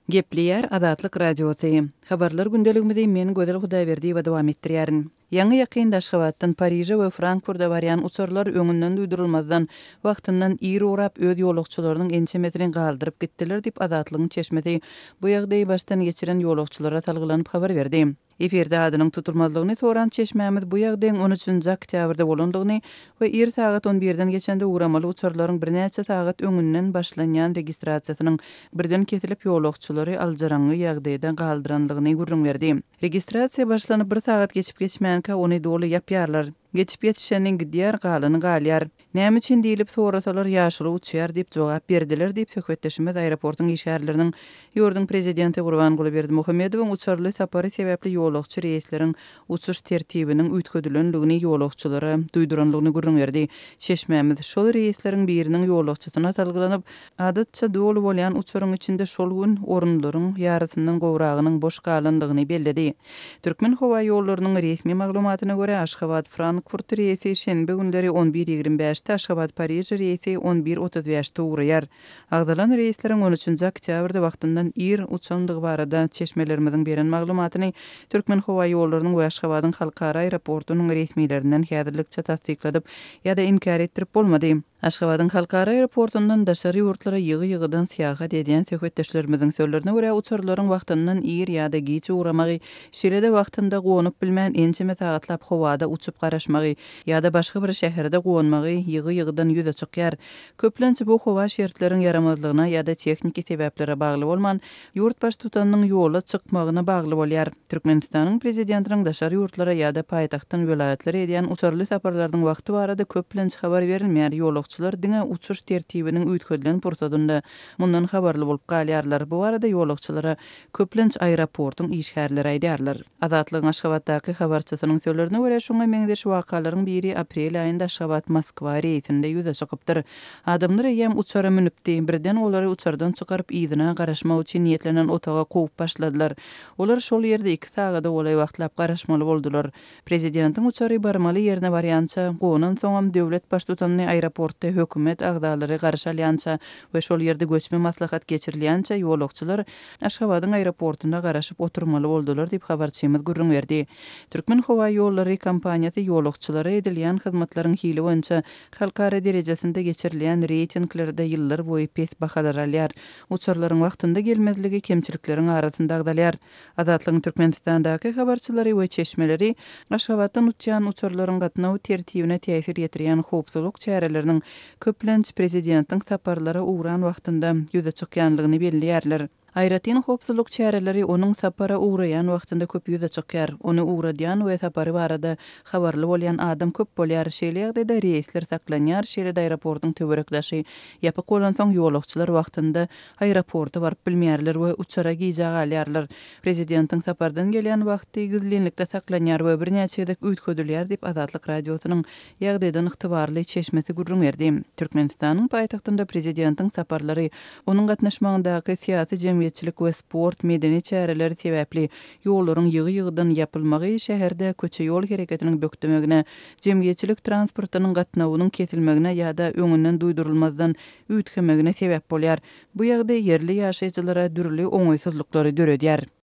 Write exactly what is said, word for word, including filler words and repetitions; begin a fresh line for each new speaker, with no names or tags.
Gepleyer Azatlyk Radiosu. Habarlar gündeligimizi men Gözel Hudaýberdi we dowam etdirýärin. Ýangy ýakyn Daşgabatdan Paryja we Frankfurtda barýan uçurlar öňünden duýdurulmazdan wagtyndan ýyr urap öz ýolagçylarynyň ençemesini galdyryp gitdiler diýip Azatlygyň çeşmesi bu ýagdaýy baştan geçiren ýolagçylara talgylanyp habar berdi. Eferde adynyň tutulmazlygyny soran çeşmämiz bu ýagdaýyň on üçinji oktýabrda bolandygyny we ýer sagat on birden geçende uramaly uçurlaryň bir näçe sagat öňünden başlanýan registrasiýasynyň birden kesilip ýolagçylary aljaraňy ýagdaýda galdyranlygyny gurrun berdi. Registrasiýa başlanyp bir sagat geçip geçmänkä ony doly ýapýarlar. Geçip ýetişeniň gidýär galyny galýar. Näme üçin diýilip sorasalar ýaşuly uçýar diýip jogap berdiler diýip söhbetleşmez aeroportyň işgärleriniň ýurdun prezidenti Gurbanguly Berdimuhammedowyň uçurly sapary sebäpli ýolagçy reýsleriň uçuş tertibiniň üýtgedilenligini ýolagçylara duýduranlygyny gurrun berdi. Çeşmämiz şol reýsleriň biriniň ýolagçysyna talgylanyp, adatça doly bolýan uçuryň içinde şol gün orunlaryň ýarysyndan gowragynyň boş galanlygyny belledi. Türkmen howa ýollarynyň resmi maglumatyna görä Aşgabat Frankfurt reýsi şenbe günleri on bir ýigrimbe beşde Aşgabat Paryja reýsi on bir otuz beşde uğraýar. Agdalan reýsleriň on üçinji oktýabrda wagtyndan ýyr uçanlygy barada çeşmelerimiziň beren maglumatyny Türkmen howa ýollarynyň we Aşgabatyň halkara aeroportunyň resmiýetlerinden häzirlikçe tasdikladyp ýa-da inkar etdirip bolmady. Aşgabatyň halkara aeroportundan daşary ýurtlara ýygy-ýygydan syýahat edýän söhbetdeşlerimiziň sözlerine görä uçurlaryň wagtyndan ýyr ýa-da giç uramagy, şeýle-de wagtynda gowunyp bilmän ençeme sagatlap howada uçup garaşmagy ýa-da başga bir şäherde gowunmagy ýygy-ýygydan ýüze çykýar. Köplençe bu howa şertleriň yaramazlygyna ýa-da teknik sebäplere bagly bolman, ýurt baş tutanyň ýola çykmagyna bagly bolýar. Türkmenistanyň prezidentiniň daşary ýurtlara ýa-da paýtagtdan welaýatlary edýän uçurly saparlarynyň wagty barada köplençe habar berilmeýär. Ýolagçylar diňe uçuş tertibiniň üýtgedilen pursatynda mundan habarly bolup galýarlar. Bu arada ýolagçylara köplençe aeroportyň işgärleri aýdýarlar. Azatlygyň Aşgabatdaky habarçysynyň sözlerine görä şoňa meňdeş wakalaryň biri aprel aýynda Aşgabat Moskwa reýsinde ýüze çykypdyr. Adamlar ýem uçara minipdi. Birden olary uçardan çykaryp ýygyna garaşmak üçin niýetlenen otaga gowy başladylar. Olar şol ýerde iki sagada olay wagtlap garaşmaly boldular. Prezidentiň uçary barmaly ýerine barýança, gowundan soňam döwlet baş tutanyny aeroportda hökümet agdalary garaşalýança we şol ýerde göçme maslahat geçirilýänçä ýolagçylar Aşgabatyň aeroportuna garaşyp oturmaly boldular diýip habarçymyz gurrun berdi. Türkmen howa ýollary kompaniýasy ýolagçylara edilýän hyzmatlaryň hili boýunça halkara derejesinde geçirilýän reytinglerde ýyllar boýy pes bahalar alýar. Uçurlaryň wagtynda gelmezligi kemçilikleriň arasynda agdalýar. Azatlygyň Türkmenistandaky habarçylary we çeşmeleri Aşgabatdan uçýan uçurlaryň gatnawy tertibine täsir ýetirýän howpsuzlyk çäreleriniň köplenç prezidentiň saparlara uğran wagtynda ýüze çykýanlygyny belliýärler. Aýratyn howpsuzlyk çäreleri onuň sapara uğraýan wagtynda köp ýüze çykýar. Ony uğradýan we sapary barada habarly bolýan adam köp bolýar. Şeýle-de reýsler saklanýar, şeýle-de aeroportyň töwerekdaşy ýapyk bolan soň ýolagçylar wagtynda aeroporta baryp bilmeýärler we uçara giýje galýarlar. Prezidentiň sapardan gelýän wagty gizlenlikde saklanýar we birnäçe edek üýtgedilýär diýip Azatlyk radiosynyň ýagdaýdan ygtybarly çeşmesi gurrun berdi. Türkmenistanyň paýtagtynda prezidentiň saparlary onuň gatnaşmagyndaky syýasy jemgyýetçilik we sport medeni çäreleri sebäpli ýollaryň ýygy-ýygydan ýapylmagy, şäherde köçe ýol hereketiniň bökdemegine, jemgyýetçilik transportynyň gatnawynyň kesilmegine ýa-da öňünden duýdurulmazdan üýtgemegine sebäp bolýar. Bu ýagdaý ýerli ýaşaýjylara dürli oňaýsızlyklary döredýär.